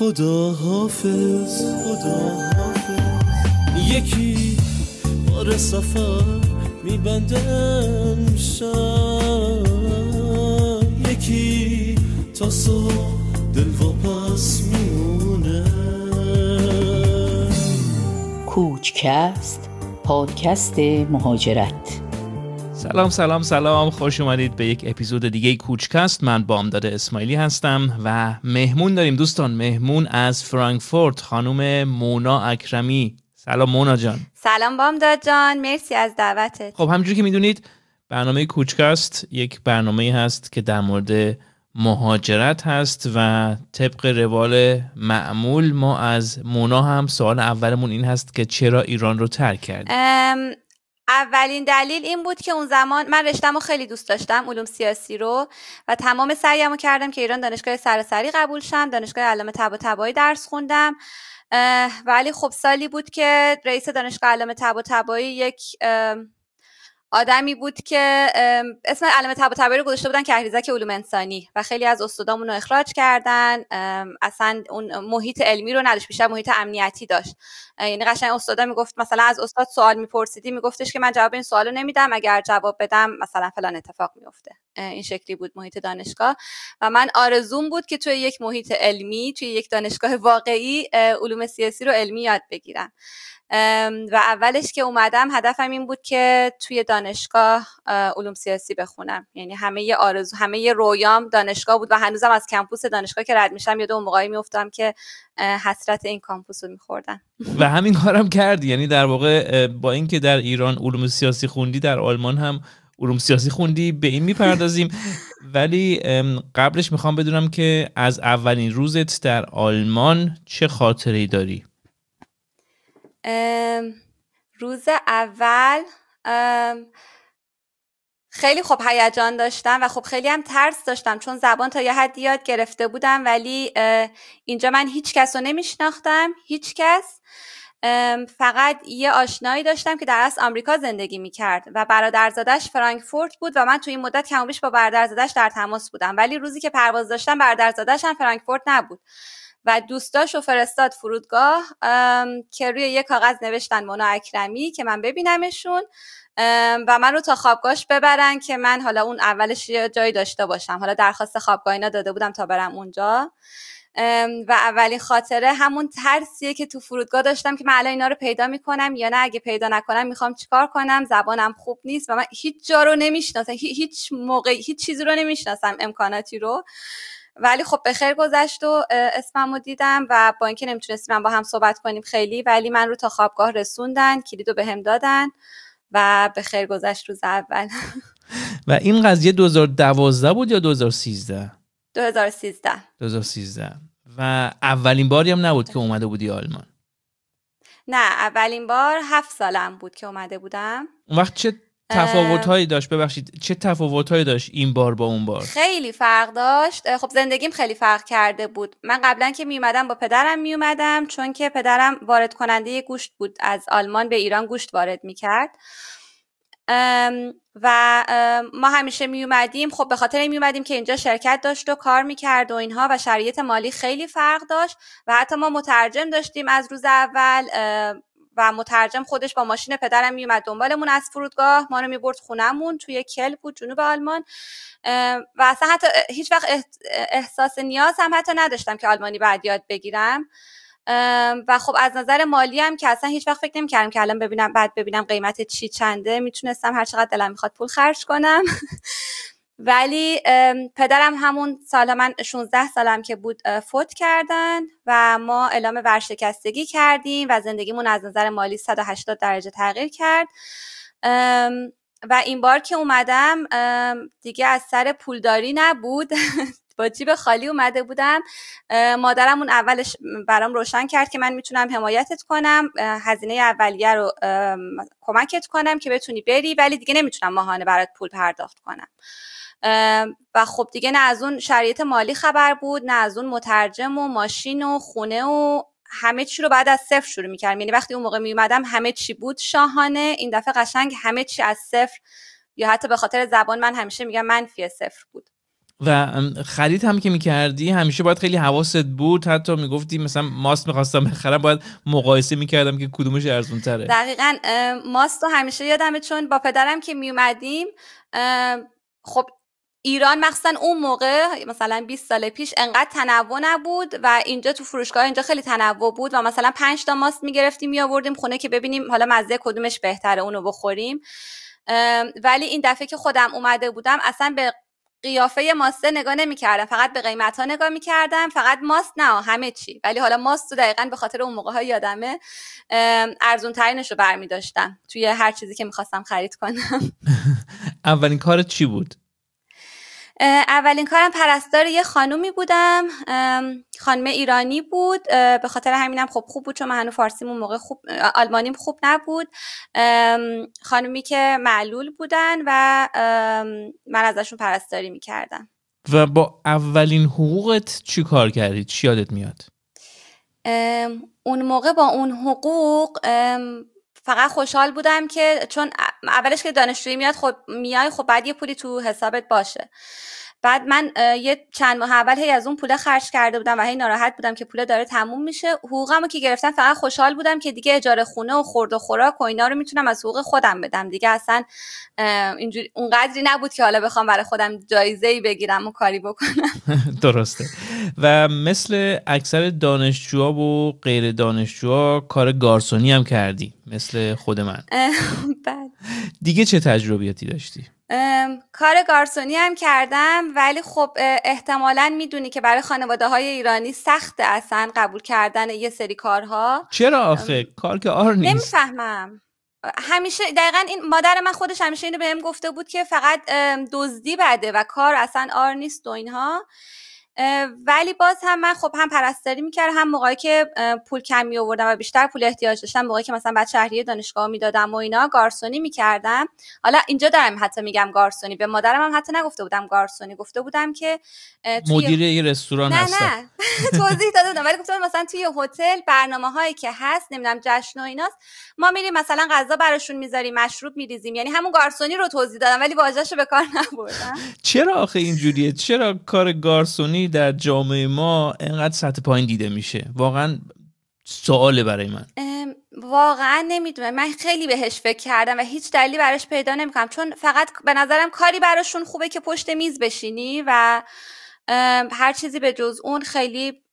خدا حافظ، خدا حافظ. یکی بار سفر میبندم شب، یکی تا صبح دل واپس میمونه. کوچکست، پادکست مهاجرت. سلام، خوش اومدید به یک اپیزود دیگه کوچکست. من بامداد اسماعیلی هستم و مهمون داریم دوستان، مهمون از فرانکفورت، خانم مونا اکرمی. سلام مونا جان. سلام بامداد جان، مرسی از دعوتت. خب همونجوری که میدونید برنامه کوچکست یک برنامه هست که در مورد مهاجرت هست و طبق روال معمول ما از مونا هم سوال اولمون این هست که چرا ایران رو ترک کردی؟ اولین دلیل این بود که اون زمان من رشته‌مو خیلی دوست داشتم، علوم سیاسی رو، و تمام سعیمو کردم که ایران دانشگاه سراسری قبول شم. دانشگاه علامه طباطبایی درس خوندم، ولی خب سالی بود که رئیس دانشگاه علامه طباطبایی یک آدمی بود که اسم علامه طباطبایی رو گذاشته بودن کهریزک علوم انسانی و خیلی از استادامون رو اخراج کردن. اصلا اون محیط علمی رو نداشت، بیشتر محیط امنیتی داشت. یعنی قشنگ استادا میگفت مثلا از استاد سوال میپرسیدی میگفتش که من جواب این سوالو نمیدم، اگر جواب بدم مثلا فلان اتفاق میفته. این شکلی بود محیط دانشگاه و من آرزوم بود که توی یک محیط علمی، توی یک دانشگاه واقعی علوم سیاسی رو علمی یاد بگیرم. و اولش که اومدم هدفم این بود که توی دانشگاه علوم سیاسی بخونم. یعنی همه رویام دانشگاه بود و هنوزم از کمپوس دانشگاه که رد میشم یاد اون موقعی میافتم که حسرت این کامپوس رو میخوردم. و همین کارم کردی، یعنی در واقع با اینکه در ایران علوم سیاسی خوندی در آلمان هم علوم سیاسی خوندی، به این میپردازیم. ولی قبلش میخوام بدونم که از اولین روزت در آلمان چه خاطره‌ای داری؟ روز اول خیلی خوب هیجان داشتم و خب خیلی هم ترس داشتم، چون زبان تا یه حدی یاد گرفته بودم ولی اینجا من هیچ کس رو نمیشناختم، هیچ کس. فقط یه آشنایی داشتم که در اصل آمریکا زندگی میکرد و برادرزادش فرانکفورت بود و من تو این مدت کم و بیش با برادرزادش در تماس بودم، ولی روزی که پرواز داشتم برادرزادش هم فرانکفورت نبود و دوستاشو فرستاد فرودگاه که روی یه کاغذ نوشتن مونا اکرمی که من ببینمشون و من رو تا خوابگاهش ببرن که من حالا اون اولش یه جایی داشته باشم. حالا درخواست خوابگاه اینا داده بودم تا برم اونجا. و اولین خاطره همون ترسیه که تو فرودگاه داشتم که من الان اینا رو پیدا میکنم یا نه، اگه پیدا نکنم میخوام چیکار کنم، زبانم خوب نیست و من هیچ جا رو نمیشناسم، هیچ موقع هیچ چیزی رو نمیشناسم، امکاناتی رو. ولی خب به خیر گذشت و اسممو دیدم و با اینکه نمیتونستیم با هم صحبت کنیم خیلی، ولی من رو تا خوابگاه رسوندن، کلیدو بهم دادن و به خیر گذشت روز اول. و این قضیه 2012 بود یا 2013؟ 2013. و اولین باری هم نبود که اومده بودی آلمان؟ نه، اولین بار 7 سالم بود که اومده بودم. اون وقت چه تفاوت‌هایی داشت؟ چه تفاوت‌هایی داشت این بار با اون بار؟ خیلی فرق داشت. خب زندگیم خیلی فرق کرده بود. من قبلا که می اومدم با پدرم می اومدم، چون که پدرم وارد کننده گوشت بود، از آلمان به ایران گوشت وارد می‌کرد و ما همیشه می اومدیم. خب به خاطر می اومدیم که اینجا شرکت داشت و کار می‌کرد و اینها و شرایط مالی خیلی فرق داشت و حتی ما مترجم داشتیم از روز اول و مترجم خودش با ماشین پدرم میومد دنبالمون از فرودگاه، ما رو میبرد خونمون توی کل بود جنوب آلمان و اصلا حتی هیچ وقت احساس نیاز هم حتی نداشتم که آلمانی بعد یاد بگیرم. و خب از نظر مالی هم که اصلا هیچ وقت فکر نمی‌کردم که الان ببینم قیمت چی چنده، میتونستم هر چقدر دلم میخواد پول خرج کنم. ولی پدرم همون سال من 16 سالم که بود فوت کردن و ما اعلام ورشکستگی کردیم و زندگیمون از نظر مالی 180 درجه تغییر کرد. و این بار که اومدم دیگه از سر پولداری نبود، با جیب خالی اومده بودم. مادرم اون اولش برام روشن کرد که من میتونم حمایتت کنم، هزینه اولیه رو کمکت کنم که بتونی بری، ولی دیگه نمیتونم ماهانه برات پول پرداخت کنم. و خب دیگه نه از اون شرایط مالی خبر بود، نه از اون مترجم و ماشین و خونه و همه چی رو بعد از صفر شروع می‌کردم. یعنی وقتی اون موقع میومدم همه چی بود شاهانه، این دفعه قشنگ همه چی از صفر، یا حتی به خاطر زبان من همیشه میگم منفی صفر بود. و خرید هم که میکردی همیشه باید خیلی حواست بود، حتی میگفتی مثلا ماست میخواستم بخرم باید مقایسه میکردم که کدومش ارزون تره. دقیقاً ماست رو همیشه یادمه، چون با پدرم که میومدیم خب ایران مخصوصا اون موقع مثلا 20 سال پیش انقدر تنوع نبود و اینجا تو فروشگاه اینجا خیلی تنوع بود و مثلا 5 تا ماست میگرفتیم میآوردیم خونه که ببینیم حالا مزه کدومش بهتره اونو بخوریم. ولی این دفعه که خودم اومده بودم اصلا به قیافه ماسته نگاه نمی‌کردم، فقط به قیمت‌ها نگاه می‌کردم، فقط ماست نه همه چی، ولی حالا ماست رو دقیقاً به خاطر اون موقع‌ها یادمه ارزون ترینش رو برمی‌داشتم توی هر چیزی که می‌خواستم خرید کنم. اولین کارت چی بود؟ اولین کارم پرستار یه خانومی بودم، خانم ایرانی بود، به خاطر همینم خب خوب بود چون من هنوز فارسیمون موقع خوب، آلمانیم خوب نبود. خانومی که معلول بودن و من ازشون پرستاری میکردم. و با اولین حقوقت چی کار کردی؟ چی یادت میاد؟ اون موقع با اون حقوق فقط خوشحال بودم که چون اولش که دانشجویی میاد خب میای خب بعد یه پولی تو حسابت باشه. بعد من یه چند ماه اول هی از اون پول خرج کرده بودم و هی ناراحت بودم که پول داره تموم میشه. حقوقمو که گرفتم فقط خوشحال بودم که دیگه اجاره خونه و خورد و خوراک و اینا رو میتونم از حقوق خودم بدم دیگه. اصلا اینجوری اونقدری نبود که حالا بخوام برای خودم جایزه‌ای بگیرم و کاری بکنم. درسته. و مثل اکثر دانشجوها و غیر دانشجوها کار گارسونی هم کردی مثل خود من. دیگه چه تجربیاتی داشتی؟ کار گارسونی هم کردم، ولی خب احتمالاً میدونی که برای خانواده‌های ایرانی سخته اصلا قبول کردن یه سری کارها. چرا آخه؟ کار که آر نیست. نمیفهمم. همیشه دقیقاً این مادر من خودش همیشه اینو بهم گفته بود که فقط دزدی بده و کار اصلا آر نیست و اینها. ولی باز هم من خب هم پرستاری میکردم، هم موقعی که پول کم می آوردم و بیشتر پول احتیاج داشتم، موقعی که مثلا بعد شهریه دانشگاه میدادم و اینا گارسونی میکردم. حالا اینجا دارم حتی میگم گارسونی، به مادرم هم حتی نگفته بودم گارسونی، گفته بودم که مدیر یه رستوران هستم. نه توضیح داده بودم، ولی گفتم مثلا توی هتل برنامه‌هایی که هست نمیدونم جشن و ایناست ما میریم مثلا غذا براشون میذاریم مشروب میریزیم، یعنی همون گارسونی رو توضیح دادم ولی واژه‌شو به کار نبردم. چرا آخه اینجوریه؟ چرا کار گارسونی در جامعه ما اینقدر سطح پایین دیده میشه؟ واقعا سواله برای من. واقعا نمیدونم، من خیلی بهش فکر کردم و هیچ دلیلی براش پیدا نمیکنم، چون فقط به نظرم کاری براشون خوبه که پشت میز بشینی و هر چیزی به جز اون خیلی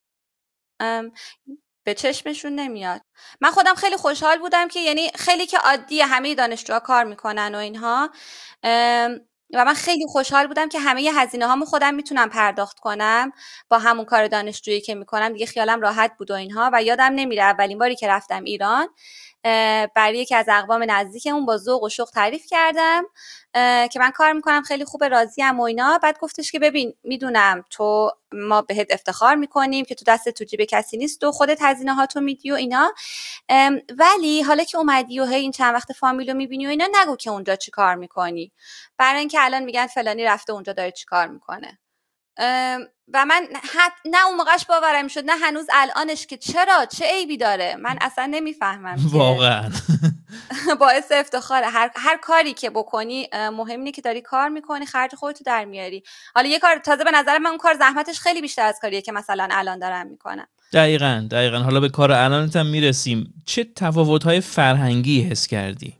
به چشمشون نمیاد. من خودم خیلی خوشحال بودم که یعنی خیلی که عادیه همه دانشجوها کار میکنن و اینها، و من خیلی خوشحال بودم که همه هزینه‌هامو خودم میتونم پرداخت کنم با همون کار دانشجویی که میکنم. دیگه خیالم راحت بود و اینها. و یادم نمیره اولین باری که رفتم ایران برای یکی از اقوام نزدیکمون با ذوق و شوق تعریف کردم که من کار میکنم خیلی خوب راضیم و اینا. بعد گفتش که ببین میدونم تو ما بهت افتخار میکنیم که تو دست تو جیب کسی نیست و خودت هزینه هاتو میدی و اینا، ولی حالا که اومدی و هی این چند وقت فامیلو میبینی و اینا نگو که اونجا چی کار میکنی، برای اینکه الان میگن فلانی رفته اونجا داره چی کار میکنه. و من نه اون موقعش باورم شد نه هنوز الانش که چرا چه عیبی داره. من اصلا نمیفهمم واقعا. باعث افتخاره هر کاری که بکنی مهم اینه که داری کار میکنی، خرج خودتو در میاری. حالا یه کار تازه به نظر من اون کار زحمتش خیلی بیشتر از کاریه که مثلا الان دارم میکنم. دقیقاً. حالا به کار الانت هم میرسیم. چه تفاوت‌های فرهنگی حس کردی؟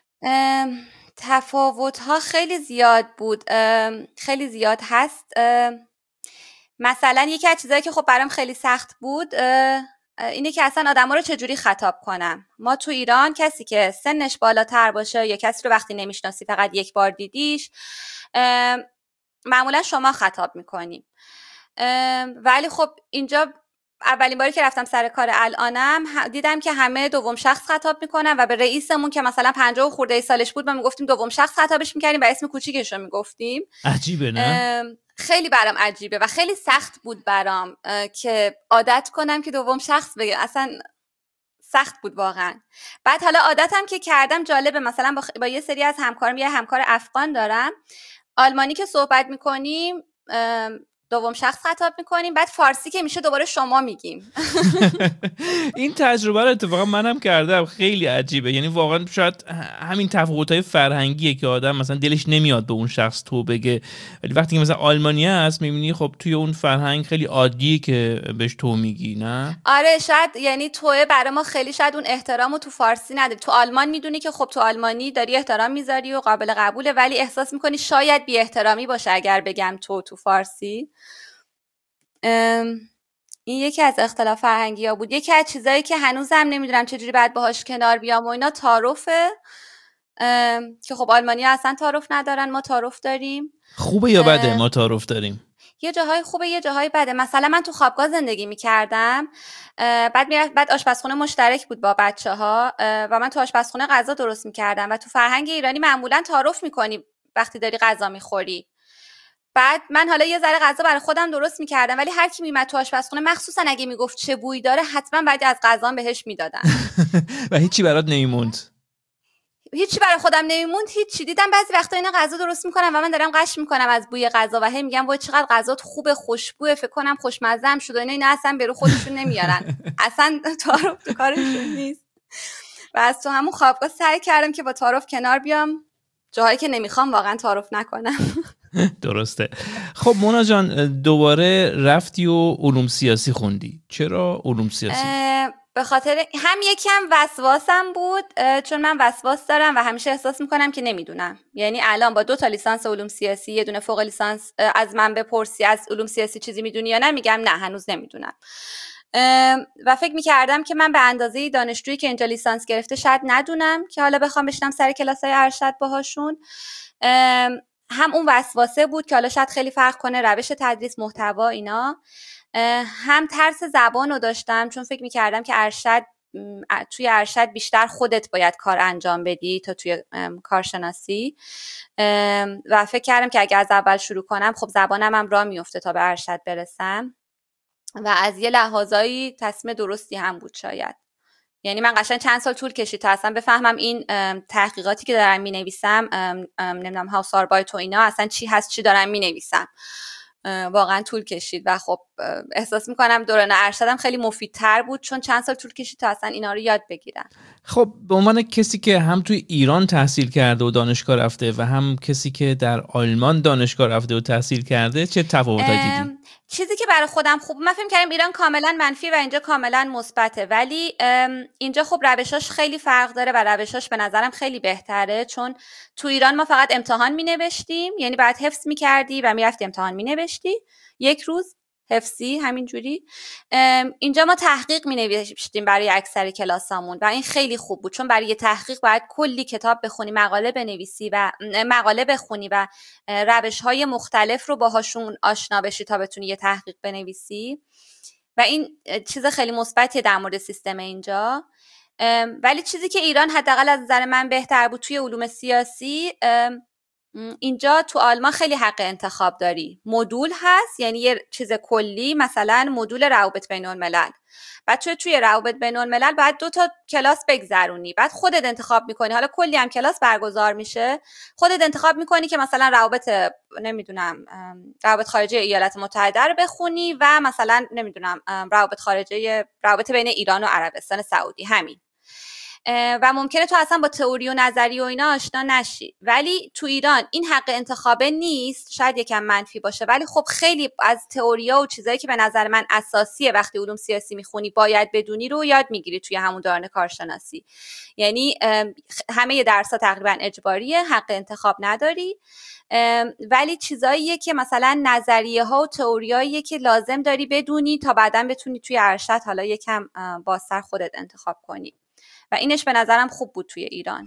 تفاوت‌ها خیلی زیاد بود، خیلی زیاد هست. مثلا یکی از چیزایی که خب برام خیلی سخت بود اینه که اصلا آدما رو چجوری خطاب کنم. ما تو ایران کسی که سنش بالاتر باشه یا کسی رو وقتی نمیشناسی فقط یک بار دیدیش معمولا شما خطاب میکنیم، ولی خب اینجا اولین باری که رفتم سر کار الانم دیدم که همه دوم شخص خطاب میکنن و به رئیسمون که مثلا 50 خورده سالش بود ما میگفتیم دوم شخص خطابش میکردیم و اسم کوچیکش رو میگفتیم. عجیبه نه؟ خیلی برام عجیبه و خیلی سخت بود برام که عادت کنم که دوم شخص بگم، اصلا سخت بود واقعا. بعد حالا عادتم که کردم جالبه، مثلا با یه سری از همکارم، یه همکار افغان دارم، آلمانی که صحبت میکنیم دوم شخص خطاب میکنیم، بعد فارسی که میشه دوباره شما میگیم. این تجربه رو اتفاقا منم کردم، خیلی عجیبه. یعنی واقعا شاید همین تفاوت‌های فرهنگیه که آدم مثلا دلش نمیاد به اون شخص تو بگه، ولی وقتی که مثلا آلمانی هست میبینی خب توی اون فرهنگ خیلی عادیه که بهش تو میگی، نه؟ آره شاید یعنی توه برای ما خیلی شاید اون احترامو تو فارسی نداری. تو آلمان میدونی که خب تو آلمانی داری احترام میذاری و قابل قبوله، ولی احساس میکنی شاید بی احترامی باشه اگر بگم تو فارسی. این یکی از اختلاف فرهنگی ها بود. یکی از چیزایی که هنوزم نمیدونم چجوری باید باهاش کنار بیام و اینا تعارفه، که خب آلمانی ها اصلا تعارف ندارن، ما تعارف داریم. خوبه یا بده ما تعارف داریم؟ یه جاهای خوبه یه جاهای بده. مثلا من تو خوابگاه زندگی میکردم، بعد آشپزخونه مشترک بود با بچه‌ها و من تو آشپزخونه غذا درست میکردم و تو فرهنگ ایرانی معمولا تعارف میکنی وقتی داری غذا میخوری. بعد من حالا یه ذره غذا برای خودم درست میکردم، ولی هر کی میومد تو آشپزخونه مخصوصا اگه میگفت چه بویی داره حتما بعد از غذام بهش میدادن. و هیچی برات نمیموند؟ هیچی برای خودم نمیموند. هیچی. دیدم بعضی وقتا اینا غذا درست میکنم و من دارم قش میکنم از بوی غذا و هی میگم وای چقدر غذات خوبه، خوشبوه، فکر کنم خوشمزه هم شد و اینا اصلا به رو خودشون نمیارن. اصلا تعارف تو کارشون نیست. و از تو همون خوابگاه سعی کردم که با تعارف کنار بیام، جاهایی که نمیخوام واقعا تعارف نکنم. درسته. خب مونا جان دوباره رفتی و علوم سیاسی خوندی. چرا علوم سیاسی؟ به خاطر هم یکم وسواسم بود، چون من وسواس دارم و همیشه احساس میکنم که نمیدونم. یعنی الان با 2 تا لیسانس علوم سیاسی، یه دونه فوق لیسانس، از من بپرسی از علوم سیاسی چیزی میدونی یا نه، میگم نه هنوز نمیدونم. و فکر میکردم که من به اندازه دانشجویی که اینجا لیسانس گرفته شاید ندونم که حالا بخوام بشینم سر کلاسای ارشد باهاشون. هم اون وسواسه بود که حالا شاید خیلی فرق کنه روش تدریس، محتوا، اینا. هم ترس زبان رو داشتم، چون فکر میکردم که توی ارشد بیشتر خودت باید کار انجام بدی تا توی کارشناسی، و فکر کردم که اگه از اول شروع کنم خب زبانم هم راه میفته تا به ارشد برسم، و از یه لحاظایی تصمیم درستی هم بود شاید. یعنی من قشنگ چند سال طول کشید تا اصلا بفهمم این تحقیقاتی که دارم مینویسم، نمیدونم هاوساربایت و اینا اصلا چی هست، چی دارم مینویسم. واقعا طول کشید و خب احساس میکنم دوران ارشدم خیلی مفیدتر بود، چون چند سال طول کشید تا اصلا اینا رو یاد بگیرم. خب به عنوان کسی که هم توی ایران تحصیل کرده و دانشگاه رفته و هم کسی که در آلمان دانشگاه رفته و تحصیل کرده، چه تفاوتایی دیدی؟ چیزی که برای خودم خوب، من فکر کردم ایران کاملا منفی و اینجا کاملا مثبته، ولی اینجا خب روشاش خیلی فرق داره و روشاش به نظرم خیلی بهتره. چون تو ایران ما فقط امتحان می‌نوشتیم، یعنی بعد حفظ می‌کردی و می‌رفتی امتحان می‌نوشتی یک روز حفظی همینجوری. اینجا ما تحقیق می‌نوشتیم برای اکثر کلاسامون و این خیلی خوب بود، چون برای یه تحقیق باید کلی کتاب بخونی، مقاله بخونی و روش‌های مختلف رو باهاشون آشنا بشی تا بتونی یه تحقیق بنویسی، و این چیز خیلی مثبتیه در مورد سیستم اینجا. ولی چیزی که ایران حداقل از نظر من بهتر بود توی علوم سیاسی، اینجا تو آلمان خیلی حق انتخاب داری. مدول هست، یعنی یه چیز کلی، مثلا مدول روابط بین الملل. بعد توی روابط بین الملل باید 2 تا کلاس بگذرونی، بعد خودت انتخاب میکنی. حالا کلی هم کلاس برگزار میشه، خودت انتخاب میکنی که مثلا روابط خارجه ایالات متحده رو بخونی و مثلا روابط بین ایران و عربستان سعودی، همین. و ممکنه تو اصلا با تئوری و نظری و اینا آشنا نشی. ولی تو ایران این حق انتخابه نیست، شاید یکم منفی باشه، ولی خب خیلی از تئوریا و چیزایی که به نظر من اساسیه وقتی علوم سیاسی میخونی باید بدونی رو یاد میگیری توی همون دوران کارشناسی. یعنی همه درس‌ها تقریبا اجباریه، حق انتخاب نداری، ولی چیزاییه که مثلا نظریه ها و تئوریاییه که لازم داری بدونی تا بعداً بتونی توی ارشد حالا یکم بازتر خودت انتخاب کنی، و اینش به نظرم خوب بود توی ایران.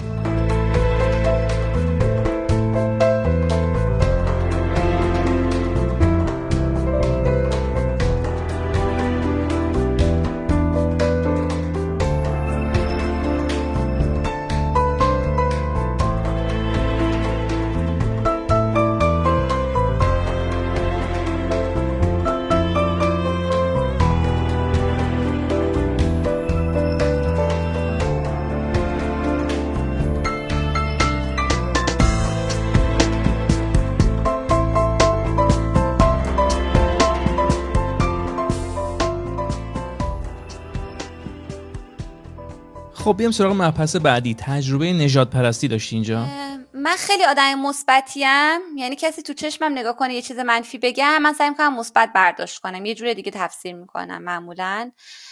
خب بیام سراغ مبحث بعدی. تجربه نژاد پرستی داشتی اینجا؟ من خیلی آدم مثبتیم، یعنی کسی تو چشمم نگاه کنه یه چیز منفی بگم من سعی می‌کنم مثبت برداشت کنم، یه جور دیگه تفسیر می‌کنم معمولاً.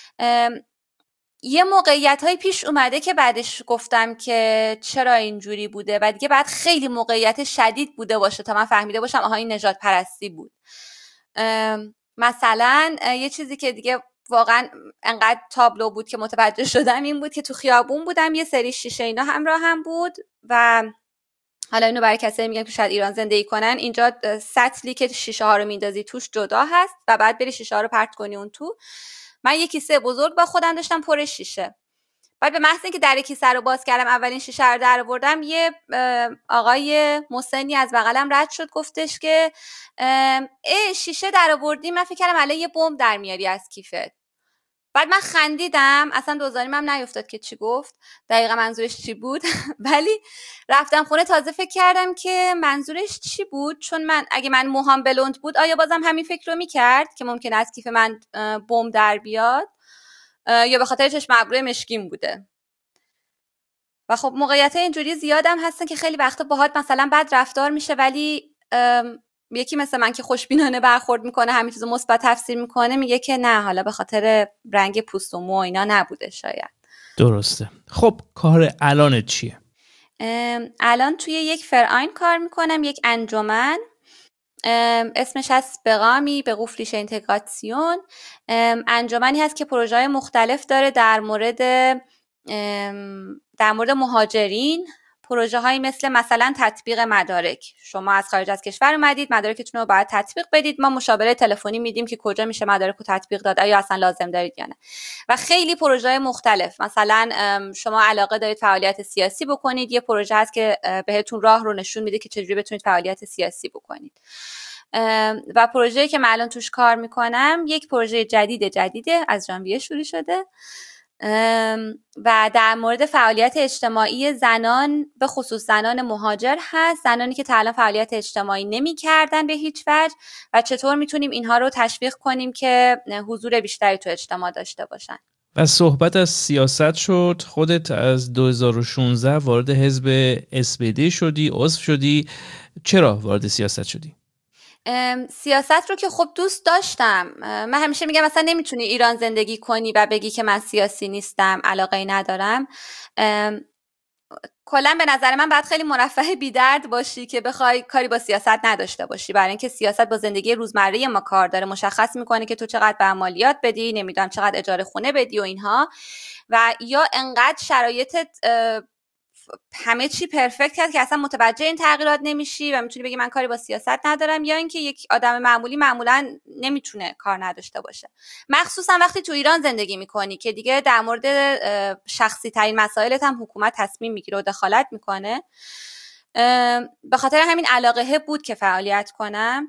یه موقعیت‌های پیش اومده که بعدش گفتم که چرا اینجوری بوده و دیگه بعد خیلی موقعیت شدید بوده باشه تا من فهمیده باشم آها این نژاد پرستی بود. مثلا یه چیزی که دیگه واقعا انقدر تابلو بود که متوجه شدم این بود که تو خیابون بودم، یه سری شیشه اینا همراه هم بود و حالا اینو برای کسایی میگم که شاید ایران زندگی کنن، اینجا سطلی که شیشه ها رو میندازی توش جدا هست و بعد بری شیشه ها رو پرت کنی اون تو. من یه کیسه بزرگ با خودم داشتم پر شیشه. بعد به محض اینکه در کیسه رو باز کردم اولین شیشه رو در آوردم، یه آقای مسنی از بغلم رد شد گفتش که شیشه در آوردی، من فکر کردم الان یه بمب در میاری از کیفت. بعد من خندیدم، اصلا دوزاریم هم نیفتاد که چی گفت، دقیقا منظورش چی بود. ولی رفتم خونه تازه فکر کردم که منظورش چی بود، چون من اگه من موهام بلوند بود آیا بازم همین فکر رو میکرد که ممکن از کیف من بمب در بیاد یا به خاطر چشم ابروی مشکیم بوده. و خب موقعیت اینجوری زیادم هستن که خیلی وقتا باهات مثلا بد رفتار میشه ولی یکی مثل من که خوشبینانه برخورد میکنه، همین چیزو مثبت تفسیر میکنه، میگه که نه حالا به خاطر رنگ پوست و مو اینا نبوده شاید. درسته. خب کار الان چیه؟ الان توی یک فرآین کار میکنم، یک انجمن، اسمش هست بقامی، به قفلیش اینتگراسیون. انجمنی هست که پروژه‌های مختلف داره در مورد مهاجرین، پروژه هایی مثلا تطبیق مدارک. شما از خارج از کشور اومدید، مدارکتون رو باید تطبیق بدید، ما مشاوره تلفنی میدیم که کجا میشه مدارک رو تطبیق داد، آیا اصلا لازم دارید یا نه. و خیلی پروژه مختلف، مثلا شما علاقه دارید فعالیت سیاسی بکنید، یه پروژه هست که بهتون راه رو نشون میده که چجوری بتونید فعالیت سیاسی بکنید. و پروژه‌ای که من الان توش کار میکنم یک پروژه جدیده، از ژانویه شروع شده و در مورد فعالیت اجتماعی زنان، به خصوص زنان مهاجر هست، زنانی که تا الان فعالیت اجتماعی نمی کردن به هیچ وجه و چطور میتونیم اینها رو تشویق کنیم که حضور بیشتری تو اجتماع داشته باشن. و صحبت از سیاست شد. خودت از 2016 وارد حزب SPD شدی، عضو شدی. چرا وارد سیاست شدی؟ سیاست رو که خب دوست داشتم. من همیشه میگم مثلا نمیتونی ایران زندگی کنی و بگی که من سیاسی نیستم، علاقه‌ای ندارم. کلا به نظر من باید خیلی مرفه بی درد باشی که بخوای کاری با سیاست نداشته باشی، برای اینکه سیاست با زندگی روزمره ما کار داره، مشخص میکنه که تو چقدر به مالیات بدی، نمیدونم چقدر اجاره خونه بدی و اینها، و یا انقدر شرایطت همه چی پرفکت کرد که اصلا متوجه این تغییرات نمیشی و میتونی بگی من کاری با سیاست ندارم، یا اینکه یک آدم معمولا نمیتونه کار نداشته باشه، مخصوصا وقتی تو ایران زندگی میکنی که دیگه در مورد شخصی ترین مسائلت هم حکومت تصمیم میگیره و دخالت میکنه. به خاطر همین علاقه بود که فعالیت کنم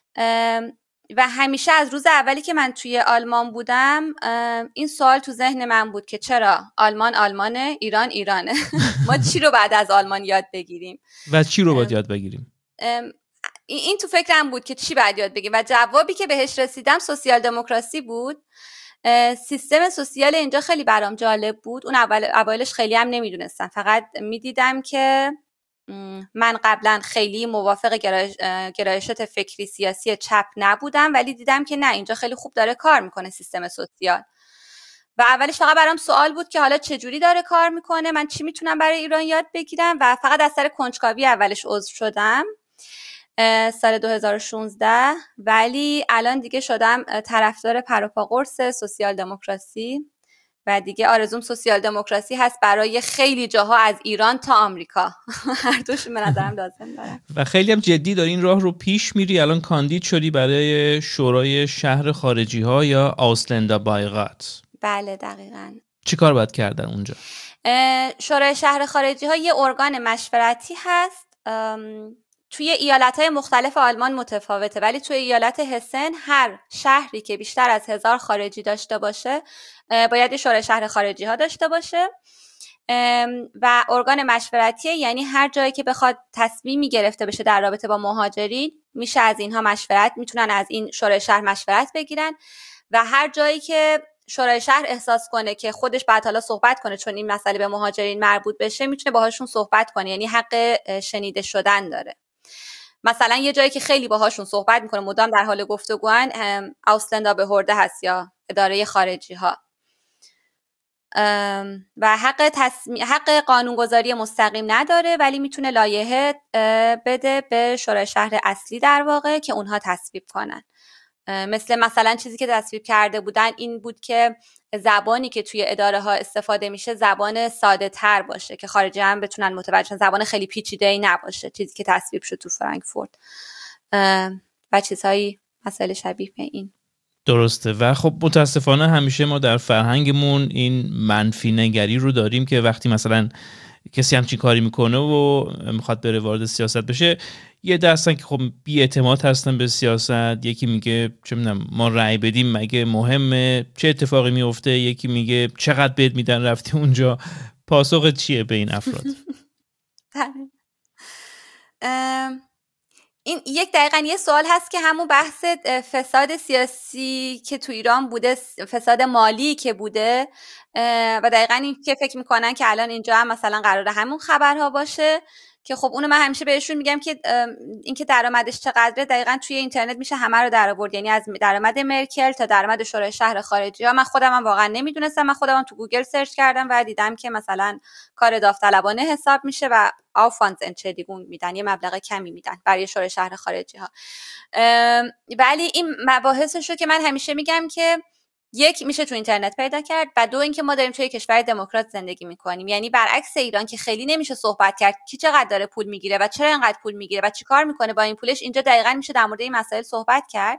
و همیشه از روز اولی که من توی آلمان بودم این سوال تو ذهن من بود که چرا آلمان آلمانه، ایران ایرانه. ما چی رو بعد از آلمان یاد بگیریم و چی رو باید یاد بگیریم؟ این تو فکرم بود که چی باید یاد بگیریم و جوابی که بهش رسیدم سوسیال دموکراسی بود. سیستم سوسیال اینجا خیلی برام جالب بود. اون اولش خیلی هم نمیدونستم، فقط میدیدم که من قبلا خیلی موافق گرایشات فکری سیاسی چپ نبودم، ولی دیدم که نه، اینجا خیلی خوب داره کار میکنه سیستم سوسیال. و اولش فقط برام سوال بود که حالا چجوری داره کار میکنه، من چی میتونم برای ایران یاد بگیرم، و فقط از سر کنجکاوی اولش عضو شدم سال 2016. ولی الان دیگه شدم طرفدار پروپا قرص سوسیال دموکراسی و دیگه آرزوم سوسیال دموکراسی هست برای خیلی جاها از ایران تا آمریکا. هر دوشون به نظرم لازم داره. و خیلی هم جدی داری این راه رو پیش میری. الان کاندید شدی برای شورای شهر خارجی ها یا آوسلندا بایغات. بله دقیقاً. چی کار باید کردن اونجا؟ شورای شهر خارجی ها یه ارگان مشورتی هست. توی ایالت‌های مختلف آلمان متفاوته، ولی توی ایالت هسن هر شهری که بیشتر از 1000 خارجی داشته باشه باید شورای شهر خارجی ها داشته باشه و ارگان مشورتیه، یعنی هر جایی که بخواد تصمیمی گرفته بشه در رابطه با مهاجرین میشه از اینها مشورت، میتونن از این شورای شهر مشورت بگیرن و هر جایی که شورای شهر احساس کنه که خودش بعد حالا صحبت کنه، چون این مسئله به مهاجرین مربوط بشه، میتونه باهاشون صحبت کنه، یعنی حق شنیده شدن داره. مثلا یه جایی که خیلی باهاشون صحبت میکنه، مدام در حال گفتگوان، اوسلندا به هورده هست یا اداره خارجی ها، و حق قانونگذاری مستقیم نداره، ولی میتونه لایحه بده به شورای شهر اصلی در واقع که اونها تصویب کنن. مثلا چیزی که تصویب کرده بودن این بود که زبانی که توی اداره ها استفاده میشه زبان ساده تر باشه که خارجی هم بتونن متوجه شن، زبان خیلی پیچیده‌ای نباشه، چیزی که تصویب شد تو فرانکفورت و چیزهایی مسئله شبیه به این. درسته. و خب متاسفانه همیشه ما در فرهنگمون این منفی نگری رو داریم که وقتی مثلا کسی همچین کاری میکنه و میخواد بره وارد سیاست بشه، یه دستن که خب بی‌اعتماد هستن به سیاست، یکی میگه چه میدونم ما رأی بدیم مگه مهمه، چه اتفاقی میفته، یکی میگه چقدر بهت میدن رفتی اونجا. پاسخ چیه به این افراد؟ این یک دقیقاً یه سوال هست که همون بحث فساد سیاسی که تو ایران بوده، فساد مالی که بوده، و دقیقاً این که فکر میکنن که الان اینجا هم مثلا قراره همون خبرها باشه، که خب اونو من همیشه بهشون میگم که اینکه درآمدش چقدره دقیقاً توی اینترنت میشه همه رو درآورد، یعنی از درآمد مرکل تا درآمد شورای شهر خارجی ها. من خودم هم واقعا نمیدونستم، من خودم تو گوگل سرچ کردم و دیدم که مثلا کار داوطلبانه حساب میشه و آفانز انچدیگون میدن، یه مبلغ کمی میدن برای شورای شهر خارجی ها. ولی این مباحثشو که من همیشه میگم که یک میشه تو اینترنت پیدا کرد و دو اینکه ما داریم توی کشور دموکرات زندگی میکنیم، یعنی برعکس ایران که خیلی نمیشه صحبت کرد کی چقدر داره پول میگیره و چرا اینقدر پول میگیره و چیکار میکنه با این پولش، اینجا دقیقاً میشه در مورد این مسائل صحبت کرد.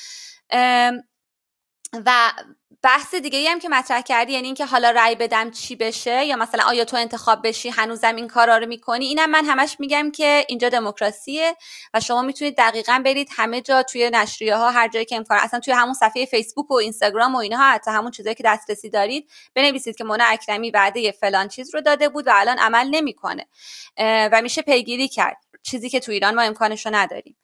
و بحث دیگه‌ای هم که مطرح کردی، یعنی اینکه حالا رأی بدم چی بشه، یا مثلا آیا تو انتخاب بشی هنوزم این کارا رو میکنی، اینم من همش میگم که اینجا دموکراسیه و شما میتونید دقیقاً برید همه جا توی نشریه ها، هر جایی که امکان، اصلا توی همون صفحه فیسبوک و اینستاگرام و اینها، حتی همون چیزایی که دسترسی دارید بنویسید که مونا اکرمی وعده فلان چیز رو داده بود و الان عمل نمیکنه و میشه پیگیری کرد، چیزی که تو ایران ما امکانش رو نداریم.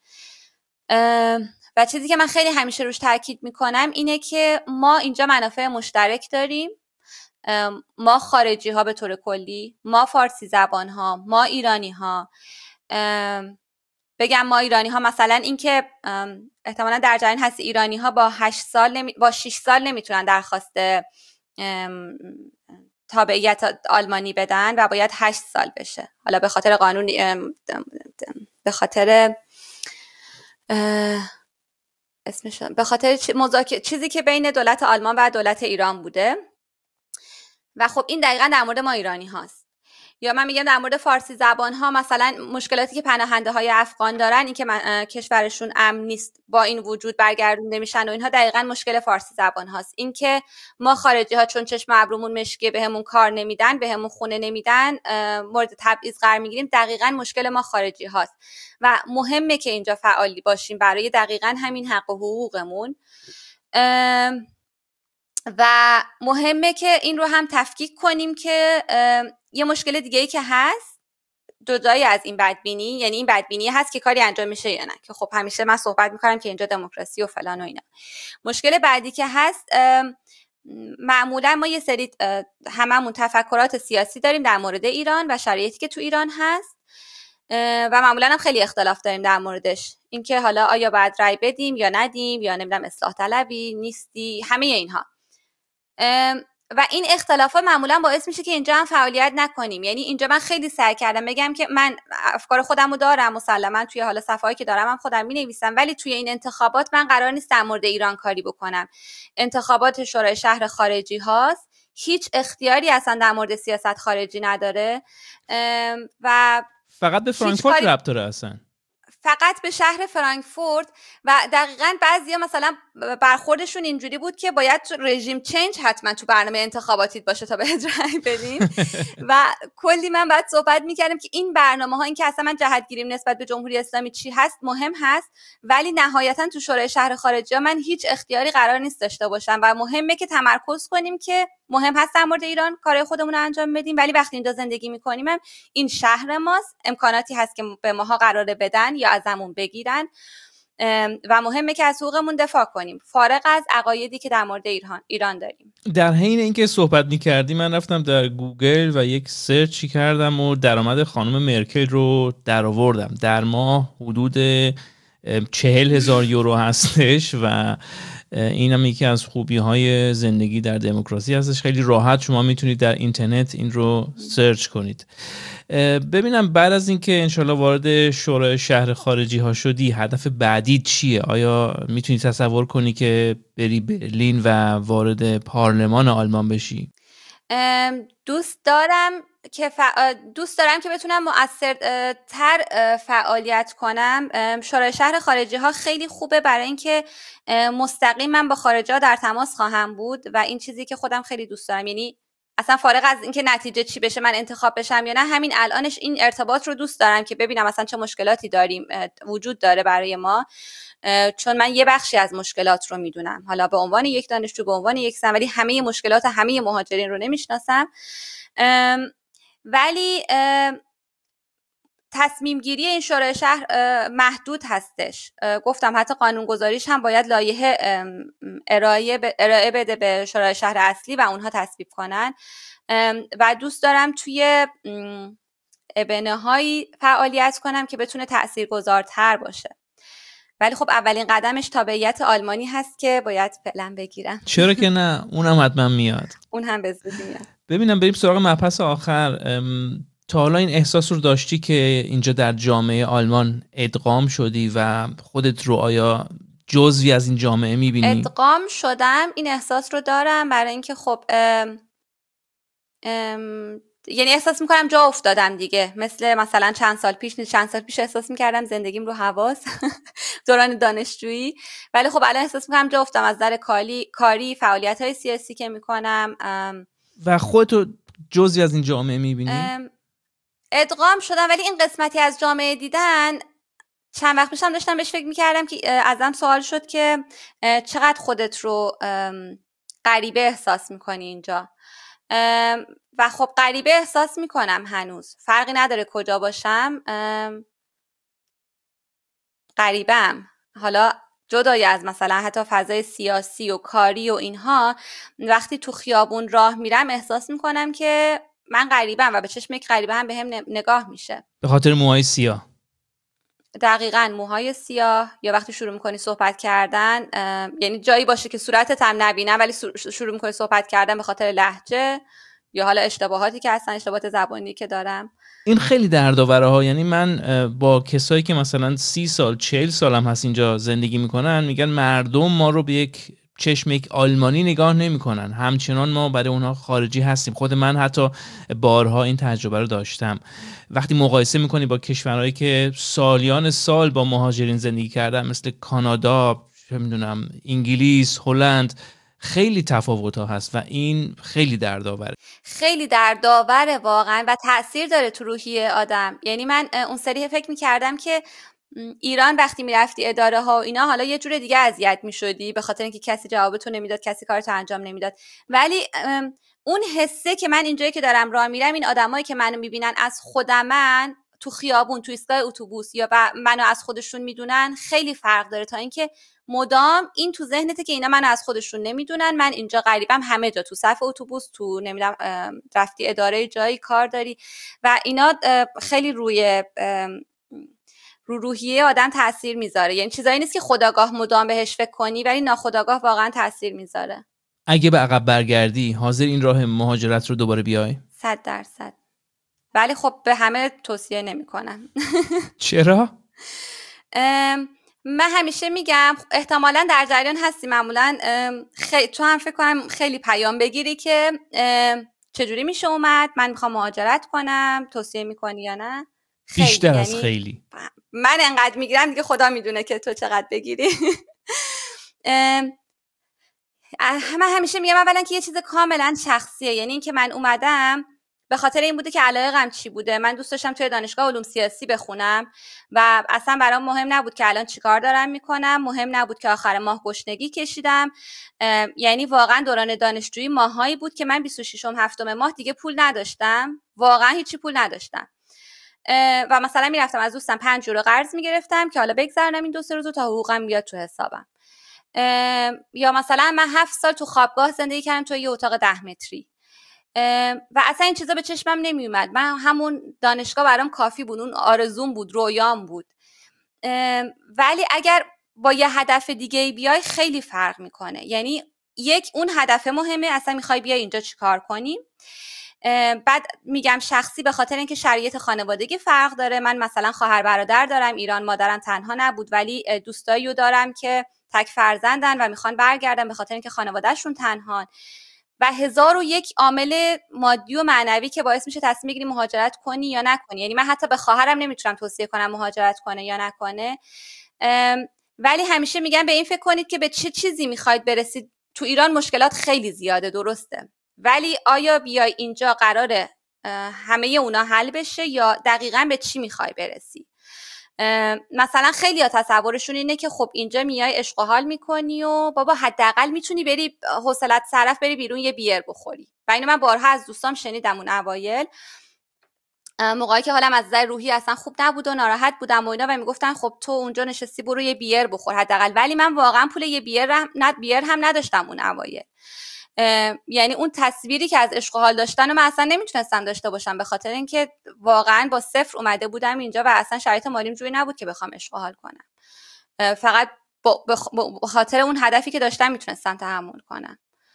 و چیزی که من خیلی همیشه روش تاکید میکنم اینه که ما اینجا منافع مشترک داریم، ما خارجی ها به طور کلی، ما فارسی زبان ها، ما ایرانی ها. بگم ما ایرانی ها مثلا اینکه احتمالاً در جریان هست ایرانی ها با 6 سال نمیتونن درخواست تابعیت آلمانی بدن و باید 8 سال بشه، حالا به خاطر قانون، به خاطر به خاطر چیزی که بین دولت آلمان و دولت ایران بوده. و خب این دقیقاً در مورد ما ایرانی هاست. یا من میگم در مورد فارسی زبان ها، مثلا مشکلاتی که پناهنده های افغان دارن، این که کشورشون امن نیست، با این وجود برگردونده میشن و اینها، دقیقاً مشکل فارسی زبان هاست. این که ما خارجی ها چون چشم ابرومون مشکیه بهمون کار نمیدن، بهمون خونه نمیدن، مورد تبعیض قرار میگیریم، دقیقاً مشکل ما خارجی هاست و مهمه که اینجا فعالی باشیم برای دقیقاً همین حق و حقوقمون. و مهمه که این رو هم تفکیک کنیم که یه مشکل دیگه‌ای که هست جدای از این بدبینی، یعنی این بدبینی هست که کاری انجام میشه یا نه، که خب همیشه من صحبت میکنم که اینجا دموکراسی و فلان و اینا. مشکل بعدی که هست، معمولا ما یه سری هممون تفکرات سیاسی داریم در مورد ایران و شرایطی که تو ایران هست و معمولا هم خیلی اختلاف داریم در موردش، اینکه حالا آیا باید رأی بدیم یا ندیم، یا نمیدونم اصلاح طلبی نیستی، همه اینها. و این اختلافات معمولا باعث میشه که اینجا هم فعالیت نکنیم. یعنی اینجا من خیلی سعی کردم بگم که من افکار خودمو دارم، مسلما توی حالا صفحه‌ای که دارم هم خودم مینویسم، ولی توی این انتخابات من قرار نیست در مورد ایران کاری بکنم. انتخابات شورای شهر خارجی هاست، هیچ اختیاری اصلا در مورد سیاست خارجی نداره و فقط به فرانکفورت ربط داره، اصلا فقط به شهر فرانکفورت. و دقیقاً بعضیا مثلا برخوردشون اینجوری بود که باید رژیم چنج حتما تو برنامه انتخاباتیت باشه تا بهت رأی بدیم و کلی من بعد صحبت میکردم که این برنامه‌ها، این که اصلا من جهتگیریم نسبت به جمهوری اسلامی چی هست مهم هست، ولی نهایتاً تو شورای شهر خارجی ها من هیچ اختیاری قرار نیست داشته باشم و مهمه که تمرکز کنیم که مهم هست در مورد ایران کارهای خودمون رو انجام بدیم، ولی وقتی اینجا زندگی میکنیم این شهر ماست، امکاناتی هست که به ماها قراره بدن یا ازمون بگیرن و مهمه که از حقوقمون دفاع کنیم فارغ از عقایدی که در مورد ایران داریم. در حین اینکه صحبت می‌کردی من رفتم در گوگل و یک سرچی کردم و درآمد خانم مرکل رو درآوردم. در ماه حدود 40,000 یورو هستش و این هم یکی از خوبی‌های زندگی در دموکراسی هستش. خیلی راحت شما میتونید در اینترنت این رو سرچ کنید. ببینم بعد از اینکه انشالله وارد شورای شهر خارجی ها شدی هدف بعدی چیه؟ آیا میتونی تصور کنی که بری برلین و وارد پارلمان آلمان بشی؟ دوست دارم که بتونم مؤثرتر فعالیت کنم. شورای شهر خارجی ها خیلی خوبه برای اینکه مستقیم من با خارجی ها در تماس خواهم بود و این چیزی که خودم خیلی دوست دارم. یعنی اصلا فارغ از اینکه نتیجه چی بشه، من انتخاب بشم یا نه، همین الانش این ارتباط رو دوست دارم که ببینم اصلا چه مشکلاتی داریم وجود داره برای ما، چون من یه بخشی از مشکلات رو میدونم، حالا به عنوان یک دانشجو، به عنوان یک زن، ولی همه مشکلات همه مهاجرین رو نمیشناسم. ولی تصمیم گیری این شورای شهر محدود هستش. گفتم حتی قانونگذاریش هم باید لایحه ارائه بده به شورای شهر اصلی و اونها تصویب کنن و دوست دارم توی ابنه‌هایی فعالیت کنم که بتونه تاثیرگذارتر باشه. ولی خب اولین قدمش تابعیت آلمانی هست که باید فعلا بگیرم. چرا که نه، اونم حتما میاد. اون هم به زودی میاد. ببینم بریم سراغ مبحث آخر. تا حالا این احساس رو داشتی که اینجا در جامعه آلمان ادغام شدی و خودت رو آیا جزوی از این جامعه میبینی؟ ادغام شدم، این احساس رو دارم، برای اینکه خب یعنی احساس میکنم جا افتادم دیگه. مثلا چند سال پیش احساس میکردم زندگیم رو حواس دوران دانشجویی، ولی خب الان احساس میکنم جا افتادم از نظر کاری فعالیت‌های سیاسی که میکنم. و خودتو جزوی از این جامعه میبینی؟ ادغام شدم، ولی این قسمتی از جامعه دیدن چند وقت پیشم داشتم بهش فکر میکردم که ازم سوال شد که چقدر خودت رو غریبه احساس میکنی اینجا. و خب غریبه احساس میکنم، هنوز فرقی نداره کجا باشم غریبم. حالا جدای از مثلا حتی فضای سیاسی و کاری و اینها، وقتی تو خیابون راه میرم احساس میکنم که من غریبم و به چشم یک غریبه هم به هم نگاه میشه. به خاطر موهای سیاه؟ دقیقاً، موهای سیاه، یا وقتی شروع میکنی صحبت کردن، یعنی جایی باشه که صورتت هم نبینم ولی شروع میکنی صحبت کردن به خاطر لهجه یا حالا اشتباهاتی که هستن، اشتباهات زبانی که دارم. این خیلی دردآوره ها. یعنی من با کسایی که مثلا 30 سال 40 سال هم هست اینجا زندگی میکنن میگن مردم ما رو به یک چشم یک آلمانی نگاه نمیکنن، همچنان ما برای اونها خارجی هستیم. خود من حتی بارها این تجربه رو داشتم. وقتی مقایسه میکنی با کشورهایی که سالیان سال با مهاجرین زندگی کردن مثل کانادا، چه میدونم انگلیس، هلند، خیلی تفاوت‌ها هست و این خیلی دردآوره. خیلی دردآوره واقعا و تأثیر داره تو روحیه آدم. یعنی من اون سری فکر می‌کردم که ایران وقتی میرفتی اداره ها و اینا حالا یه جور دیگه اذیت میشدی به خاطر اینکه کسی جوابتو نمیداد، کسی کارتو انجام نمیداد، ولی اون حسه که من اینجایی که دارم راه میرم، این آدمایی که منو میبینن از خودمن تو خیابون، تو ایستگاه اتوبوس، یا منو از خودشون میدونن، خیلی فرق داره تا اینکه مدام این تو ذهنته که اینا منو از خودشون نمیدونن، من اینجا غریبم، همه جا، تو صف اتوبوس، تو نمیدونم رفتی اداره جایی کار داری، و اینا خیلی روحیه آدم تأثیر میذاره. یعنی چیزایی نیست که خودآگاه مدام بهش فکر کنی، ولی ناخودآگاه واقعا تأثیر میذاره. اگه به عقب برگردی حاضر این راه مهاجرت رو دوباره بیای؟ 100%. ولی خب به همه توصیه نمیکنم. چرا؟ من همیشه میگم احتمالاً در جریان هستی، معمولاً تو هم فکر کنم خیلی پیام بگیری که چجوری میشه اومد، من میخوام مهاجرت کنم، توصیه میکنی یا نه؟ بیشتر از خیلی. من انقدر میگیرم دیگه خدا میدونه که تو چقدر بگیری. من همیشه میگم اولا که یه چیز کاملا شخصیه، یعنی این که من اومدم به خاطر این بوده که علایقم چی بوده. من دوست داشتم توی دانشگاه علوم سیاسی بخونم و اصلا برام مهم نبود که الان چیکار دارم میکنم، مهم نبود که آخر ماه گشنگی کشیدم. یعنی واقعا دوران دانشجویی ماهایی بود که من 26م 7م ماه دیگه پول نداشتم، واقعا هیچی پول نداشتم. و مثلا میرفتم از دوستم 5 یورو قرض میگرفتم که حالا بگذرونم این 2-3 روز تا حقوقم بیاد تو حسابم. یا مثلا من 7 سال تو خوابگاه زندگی کردم تو یه اتاق 10 متری و اصلا این چیزا به چشمم نمی اومد. من همون دانشگاه برام کافی بود، اون آرزوم بود، رویام بود. ولی اگر با یه هدف دیگه بیای خیلی فرق میکنه. یعنی اون هدف مهمه، اصلا میخوای بیای اینجا چیکار کنی. بعد میگم شخصی به خاطر اینکه شرایط خانوادگی فرق داره. من مثلا خواهر برادر دارم ایران، مادرم تنها نبود، ولی دوستاییو دارم که تک فرزندن و میخوان برگردن به خاطر اینکه خانوادهشون تنهان و 1001 عامل مادی و معنوی که باعث میشه تصمیم بگیری مهاجرت کنی یا نکنی. یعنی من حتی به خواهرم نمیتونم توصیه کنم مهاجرت کنه یا نکنه، ولی همیشه میگم به این فکر کنید که به چه چیزی میخواید برسید. تو ایران مشکلات خیلی زیاده، درسته، ولی آیا بیای اینجا قراره همه اونا حل بشه یا دقیقاً به چی میخوای برسی؟ مثلا خیلی ها تصورشون اینه که خب اینجا میای عشق و حال میکنی و بابا حداقل میتونی بری حوصلت صرف بری بیرون یه بیر بخوری. و اینو من بارها از دوستام شنیدم اون اوایل، موقعی که حالم از نظر روحی اصلا خوب نبود و ناراحت بودم و اینا و میگفتن خب تو اونجا نشستی برو یه بیر بخور حداقل. ولی من واقعا پول یه بیر هم نداشتم اون اوایل. یعنی اون تصویری که از عشق و حال داشتن و من اصلا نمیتونستم داشته باشم به خاطر اینکه واقعا با صفر اومده بودم اینجا و اصلا شرایط مالیم جوری نبود که بخوام عشق و حال کنم. فقط به خاطر اون هدفی که داشتم میتونستم تحمل کنم.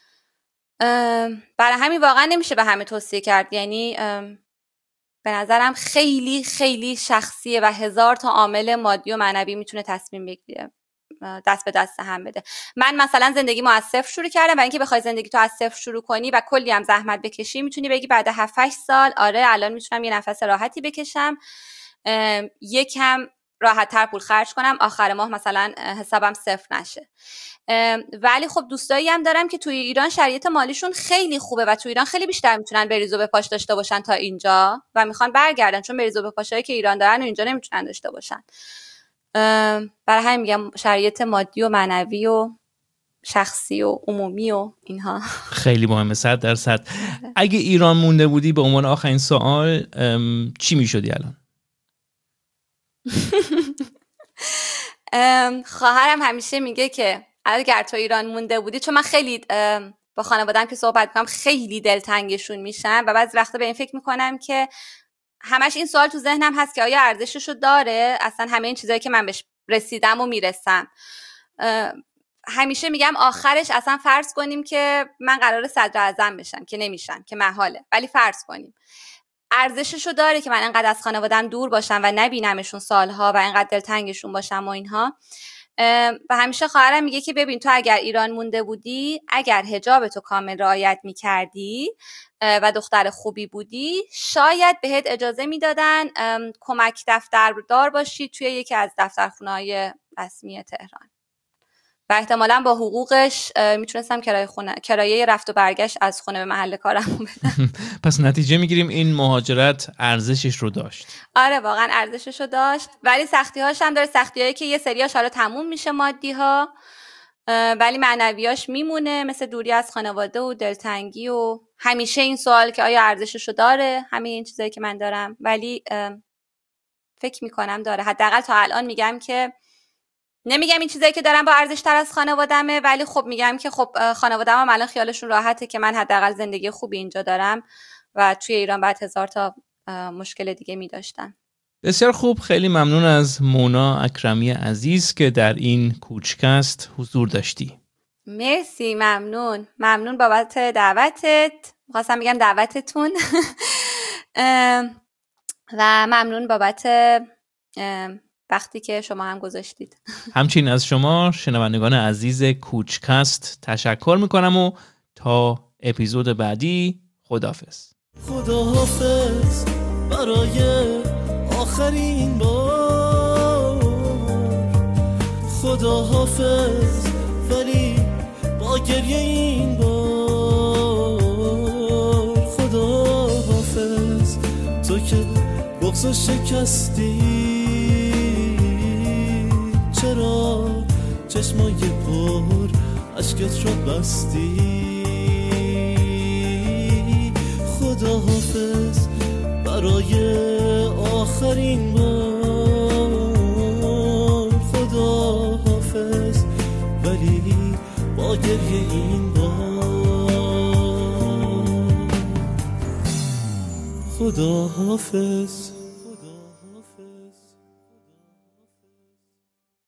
برای همین واقعا نمیشه به همه توصیه کرد. یعنی به نظرم خیلی خیلی شخصیه و 1000 تا عامل مادی و معنوی میتونه تصمیم بگیره، دست به دست هم بده. من مثلا زندگیمو از صفر شروع کردم و اینکه بخوای زندگی تو از صفر شروع کنی و کلی هم زحمت بکشی میتونی بگی بعد 7-8 سال آره الان میتونم یه نفس راحتی بکشم، یکم راحت تر پول خرج کنم، آخر ماه مثلا حسابم صفر نشه. ولی خب دوستایی هم دارم که توی ایران شرایط مالیشون خیلی خوبه و توی ایران خیلی بیشتر میتونن بریز و بپاش داشته باشن تا اینجا و میخوان برگردن، چون بریز و بپاشایی که ایران دارن و اینجا نمیتونن داشته باشن. برای همین میگم شرایط مادی و معنوی و شخصی و عمومی و اینها خیلی مهمه. 100%. اگه ایران مونده بودی به عنوان آخرین سوال چی میشدی الان؟ خواهرم همیشه میگه که اگر تو ایران مونده بودی، چون من خیلی با خانواده‌ام که صحبت میکنم خیلی دلتنگشون میشم و بعضی وقتا به این فکر میکنم که همش این سوال تو ذهنم هست که آیا ارزششو داره اصلا همه این چیزایی که من بهش رسیدم و میرسم. همیشه میگم آخرش اصلا فرض کنیم که من قراره صدر اعظم بشم که نمیشم که محاله، ولی فرض کنیم ارزششو داره که من انقدر از خانواده‌ام دور باشم و نبینمشون سالها و انقدر دلتنگشون باشم و اینها. و همیشه خواهرم میگه که ببین تو اگر ایران مونده بودی، اگر حجابتو کامل رعایت میکردی و دختر خوبی بودی، شاید بهت اجازه میدادن کمک دفتردار باشی توی یکی از دفترخونه‌های رسمی تهران و احتمالاً با حقوقش میتونستم کرایه رفت و برگشت از خونه به محل کارم بدم. پس نتیجه میگیریم این مهاجرت ارزشش رو داشت. آره واقعا ارزشش رو داشت، ولی سختی‌هاش هم داره. سختی‌هایی که یه سریاش حالا تموم میشه مادی‌ها، ولی معنویاش میمونه، مثل دوری از خانواده و دلتنگی و همیشه این سوال که آیا ارزشش رو داره همه این چیزایی که من دارم. ولی فکر میکنم داره. حداقل تا الان میگم که نمیگم این چیزایی که دارم با ارزش تر از خانوادمه، ولی خب میگم که خب خانوادم هم الان خیالشون راحته که من حداقل زندگی خوبی اینجا دارم و توی ایران بعد 1000 تا مشکل دیگه میداشتم. بسیار خوب. خیلی ممنون از مونا اکرمی عزیز که در این کوچکست حضور داشتی. مرسی. ممنون بابت دعوتت. می‌خواستم بگم دعوتتون و ممنون بابت وقتی که شما هم گذاشتید. همچنین از شما شنوندگان عزیز کوچکست تشکر میکنم و تا اپیزود بعدی خداحافظ. خداحافظ برای آخرین بار، خداحافظ ولی با گریه این بار، خداحافظ تو که بغض شکستی، چرا چشمای پر عشقت رو بستی، خداحافظ برای آخرین بار خدا حافظ، ولی با گریه این بار خدا حافظ.